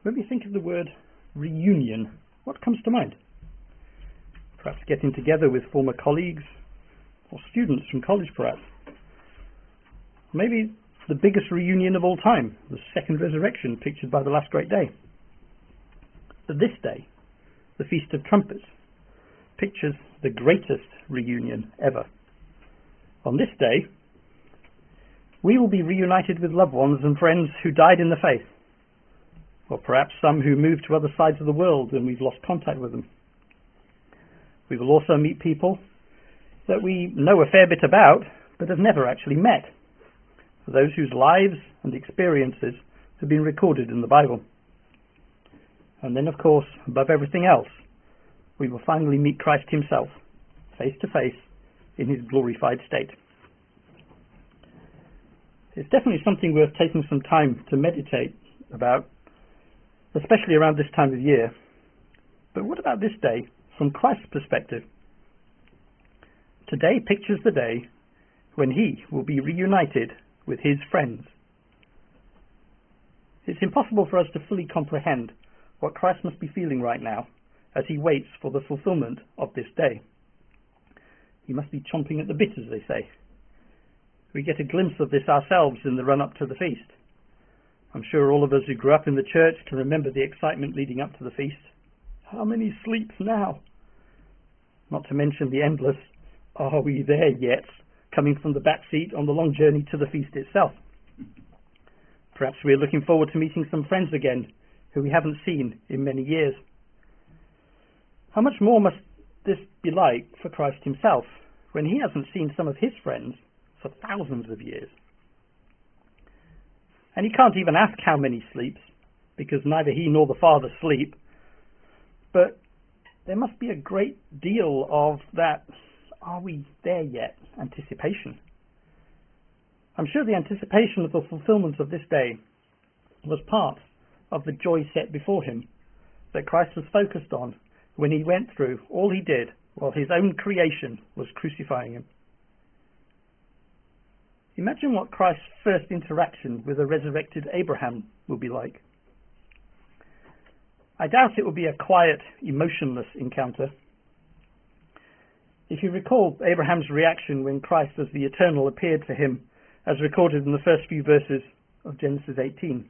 When we think of the word reunion, what comes to mind? Perhaps getting together with former colleagues or students from college, perhaps. Maybe the biggest reunion of all time, the second resurrection pictured by the last great day. But this day, the Feast of Trumpets, pictures the greatest reunion ever. On this day, we will be reunited with loved ones and friends who died in the faith, or perhaps some who moved to other sides of the world and we've lost contact with them. We will also meet people that we know a fair bit about but have never actually met, those whose lives and experiences have been recorded in the Bible. And then, of course, above everything else, we will finally meet Christ himself, face to face, in his glorified state. It's definitely something worth taking some time to meditate about, especially around this time of year. But what about this day from Christ's perspective? Today pictures the day when he will be reunited with his friends. It's impossible for us to fully comprehend what Christ must be feeling right now as he waits for the fulfillment of this day. He must be chomping at the bit, as they say. We get a glimpse of this ourselves in the run-up to the feast. I'm sure all of us who grew up in the church can remember the excitement leading up to the feast. How many sleeps now? Not to mention the endless, "Are we there yet?" coming from the back seat on the long journey to the feast itself. Perhaps we're looking forward to meeting some friends again who we haven't seen in many years. How much more must this be like for Christ himself when he hasn't seen some of his friends for thousands of years? And he can't even ask how many sleeps, because neither he nor the Father sleep. But there must be a great deal of that "are we there yet" anticipation. I'm sure the anticipation of the fulfillment of this day was part of the joy set before him that Christ was focused on when he went through all he did while his own creation was crucifying him. Imagine what Christ's first interaction with a resurrected Abraham will be like. I doubt it will be a quiet, emotionless encounter. If you recall Abraham's reaction when Christ as the Eternal appeared to him, as recorded in the first few verses of Genesis 18,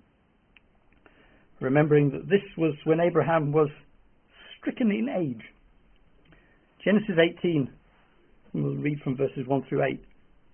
remembering that this was when Abraham was stricken in age. Genesis 18, we'll read from verses 1 through 8.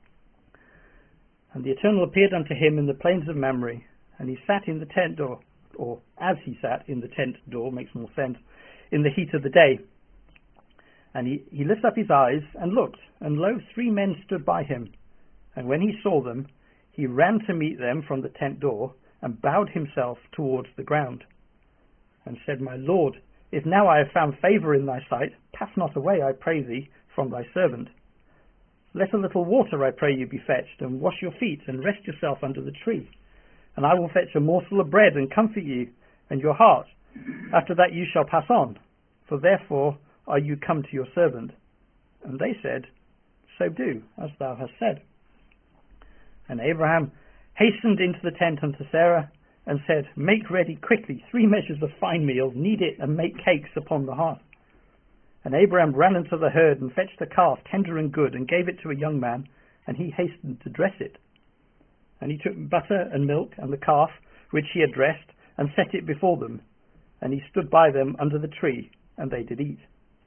"And the Eternal appeared unto him in the plains of Mamre, and he sat in the tent door," or as he sat in the tent door, makes more sense, "in the heat of the day. And he lifted up his eyes and looked, and lo, 3 men stood by him. And when he saw them, he ran to meet them from the tent door, and bowed himself towards the ground, and said, My Lord, if now I have found favour in thy sight, pass not away, I pray thee, from thy servant. Let a little water, I pray you, be fetched, and wash your feet, and rest yourself under the tree. And I will fetch a morsel of bread, and comfort you and your heart. After that you shall pass on, for therefore are you come to your servant. And they said, So do, as thou hast said. And Abraham hastened into the tent unto Sarah, and said, Make ready quickly 3 measures of fine meal, knead it, and make cakes upon the hearth. And Abraham ran unto the herd, and fetched a calf, tender and good, and gave it to a young man, and he hastened to dress it. And he took butter and milk, and the calf, which he had dressed, and set it before them. And he stood by them under the tree, and they did eat."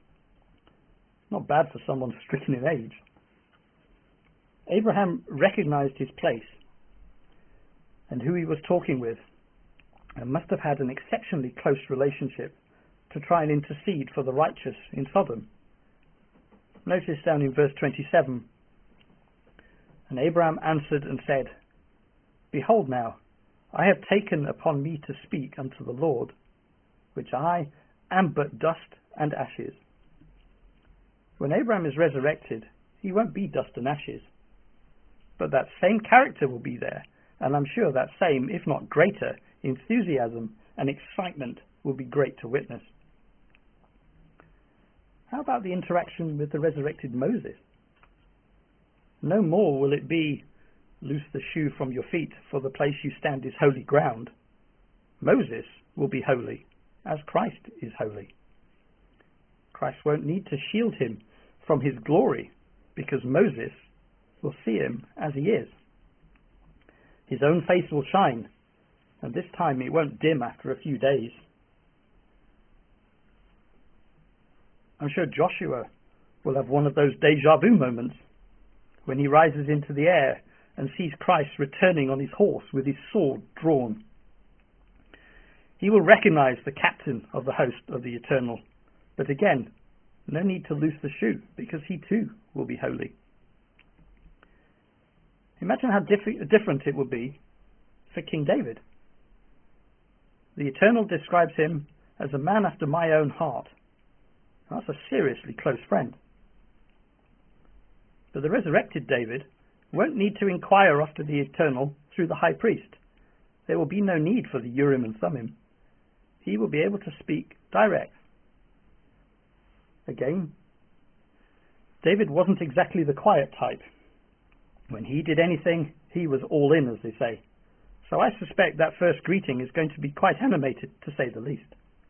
Not bad for someone stricken in age. Abraham recognized his place and who he was talking with, and must have had an exceptionally close relationship to try and intercede for the righteous in Sodom. Notice down in verse 27, "And Abraham answered and said, Behold now, I have taken upon me to speak unto the Lord, which I am but dust and ashes." When Abraham is resurrected, he won't be dust and ashes. But that same character will be there, and I'm sure that same, if not greater, enthusiasm and excitement will be great to witness. How about the interaction with the resurrected Moses? No more will it be, "Loose the shoe from your feet, for the place you stand is holy ground." Moses will be holy, as Christ is holy. Christ won't need to shield him from his glory, because Moses will see him as he is. His own face will shine, and this time it won't dim after a few days. I'm sure Joshua will have one of those déjà vu moments when he rises into the air and sees Christ returning on his horse with his sword drawn. He will recognize the captain of the host of the eternal, but again, no need to loose the shoe, because he too will be holy. Imagine how different it would be for King David. The Eternal describes him as a man after my own heart. That's a seriously close friend. But the resurrected David won't need to inquire after the Eternal through the high priest. There will be no need for the Urim and Thummim. He will be able to speak direct. Again, David wasn't exactly the quiet type. When he did anything, he was all in, as they say. So I suspect that first greeting is going to be quite animated, to say the least.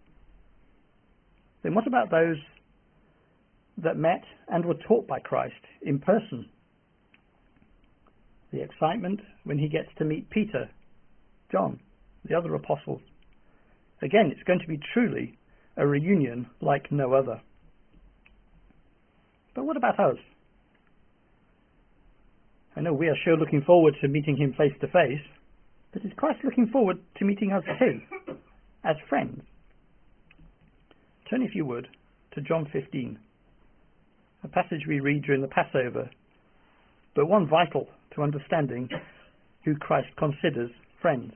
Then what about those that met and were taught by Christ in person? The excitement when he gets to meet Peter, John, the other apostles. Again, it's going to be truly a reunion like no other. But what about us? I know we are sure looking forward to meeting him face to face, but is Christ looking forward to meeting us too, as friends? Turn, if you would, to John 15, a passage we read during the Passover, but one vital to understanding who Christ considers friends.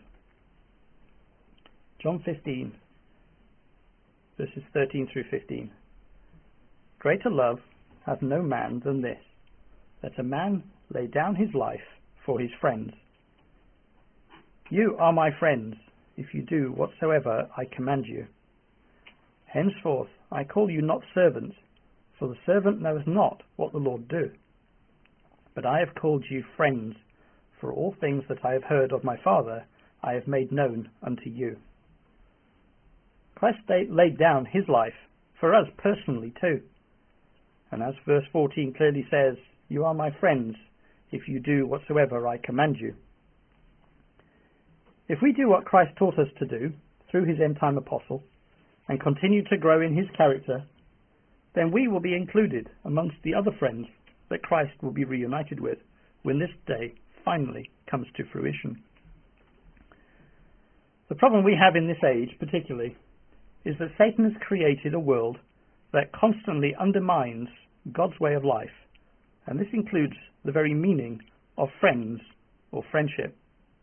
John 15, verses 13 through 15. Greater love hath no man than this, that a man lay down his life for his friends. You are my friends, if you do whatsoever I command you. Henceforth I call you not servants, for the servant knoweth not what the Lord doeth. But I have called you friends, for all things that I have heard of my Father I have made known unto you. Christ laid down his life for us personally too. And as verse 14 clearly says, you are my friends if you do whatsoever I command you. If we do what Christ taught us to do through his end-time apostle and continue to grow in his character, then we will be included amongst the other friends that Christ will be reunited with when this day finally comes to fruition. The problem we have in this age, particularly, is that Satan has created a world that constantly undermines God's way of life, and this includes the very meaning of friends or friendship.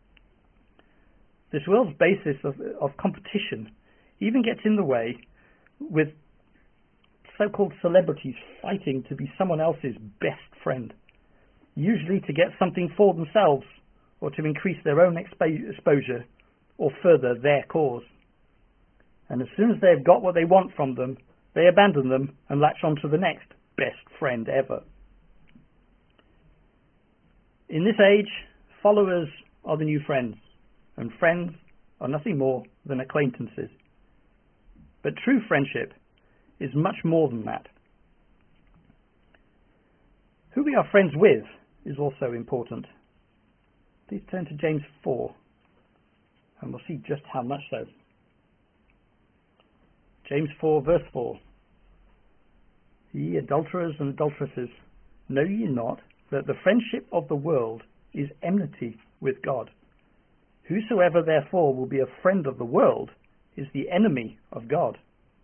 This world's basis of competition even gets in the way with so-called celebrities fighting to be someone else's best friend, usually to get something for themselves or to increase their own exposure or further their cause. And as soon as they've got what they want from them, they abandon them and latch on to the next best friend ever. In this age, followers are the new friends, and friends are nothing more than acquaintances. But true friendship is much more than that. Who we are friends with is also important. Please turn to James 4, and we'll see just how much so. James 4, verse 4. Ye adulterers and adulteresses, know ye not that the friendship of the world is enmity with God? Whosoever therefore will be a friend of the world is the enemy of God.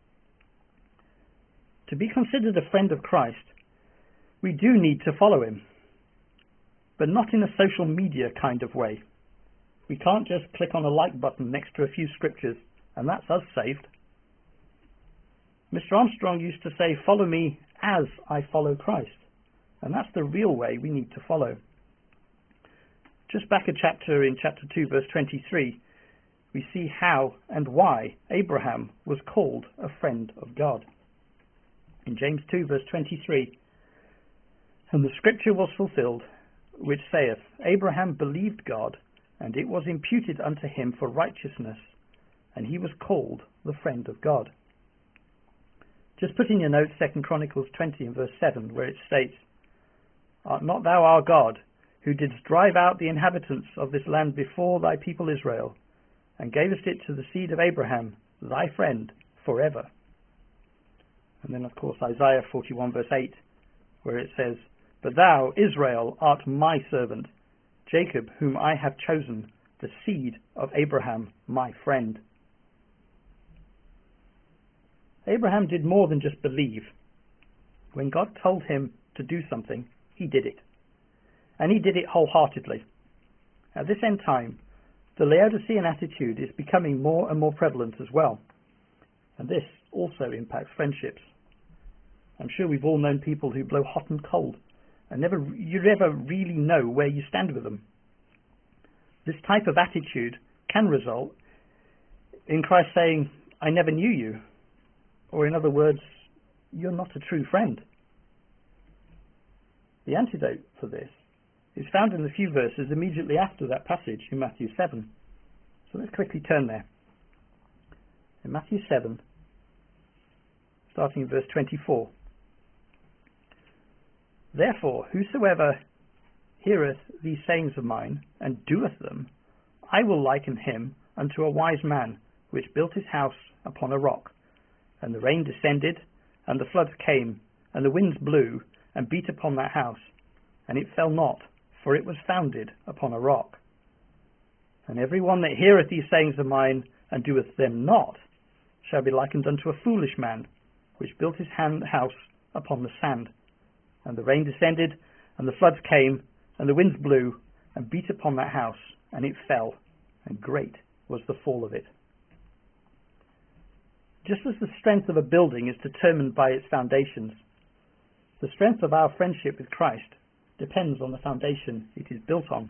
To be considered a friend of Christ, we do need to follow him, but not in a social media kind of way. We can't just click on a like button next to a few scriptures and that's us saved. Mr. Armstrong used to say, follow me as I follow Christ. And that's the real way we need to follow. Just back a chapter, in chapter 2, verse 23, we see how and why Abraham was called a friend of God. In James 2, verse 23, and the scripture was fulfilled, which saith, Abraham believed God, and it was imputed unto him for righteousness, and he was called the friend of God. Just put in your notes 2 Chronicles 20 and verse 7, where it states, Art not thou our God, who didst drive out the inhabitants of this land before thy people Israel, and gavest it to the seed of Abraham, thy friend, forever? And then, of course, Isaiah 41 verse 8, where it says, But thou, Israel, art my servant, Jacob, whom I have chosen, the seed of Abraham, my friend. Abraham did more than just believe. When God told him to do something, he did it. And he did it wholeheartedly. At this end time, the Laodicean attitude is becoming more and more prevalent as well. And this also impacts friendships. I'm sure we've all known people who blow hot and cold, and you never really know where you stand with them. This type of attitude can result in Christ saying, I never knew you. Or in other words, you're not a true friend. The antidote for this is found in the few verses immediately after that passage in Matthew 7. So let's quickly turn there. In Matthew 7, starting in verse 24. Therefore, whosoever heareth these sayings of mine, and doeth them, I will liken him unto a wise man, which built his house upon a rock. And the rain descended, and the floods came, and the winds blew, and beat upon that house. And it fell not, for it was founded upon a rock. And every one that heareth these sayings of mine, and doeth them not, shall be likened unto a foolish man, which built his house upon the sand. And the rain descended, and the floods came, and the winds blew, and beat upon that house, and it fell, and great was the fall of it. Just as the strength of a building is determined by its foundations, the strength of our friendship with Christ depends on the foundation it is built on.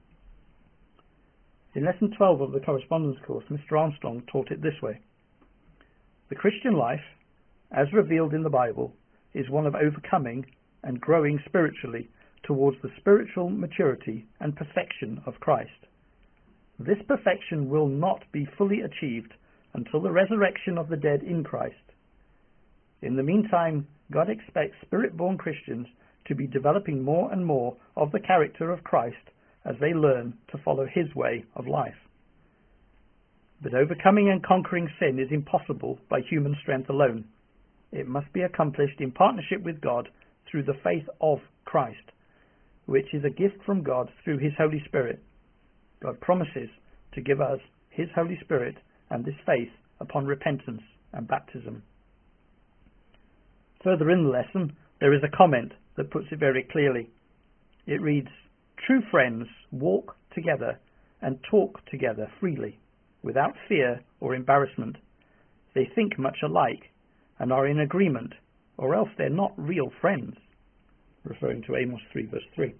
In Lesson 12 of the Correspondence course, Mr. Armstrong taught it this way. The Christian life, as revealed in the Bible, is one of overcoming and growing spiritually towards the spiritual maturity and perfection of Christ. This perfection will not be fully achieved until the resurrection of the dead in Christ. In the meantime, God expects spirit-born Christians to be developing more and more of the character of Christ as they learn to follow his way of life. But overcoming and conquering sin is impossible by human strength alone. It must be accomplished in partnership with God through the faith of Christ, which is a gift from God through his Holy Spirit. God promises to give us his Holy Spirit and this faith upon repentance and baptism. Further in the lesson, there is a comment that puts it very clearly. It reads, True friends walk together and talk together freely, without fear or embarrassment. They think much alike and are in agreement, or else they're not real friends, referring to Amos 3 verse 3.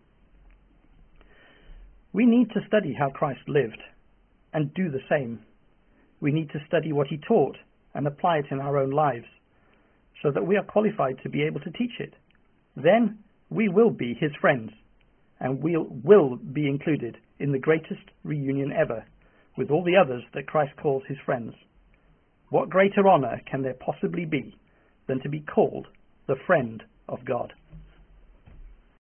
We need to study how Christ lived and do the same. We need to study what he taught and apply it in our own lives so that we are qualified to be able to teach it. Then we will be his friends and we will be included in the greatest reunion ever with all the others that Christ calls his friends. What greater honor can there possibly be than to be called the friend of God?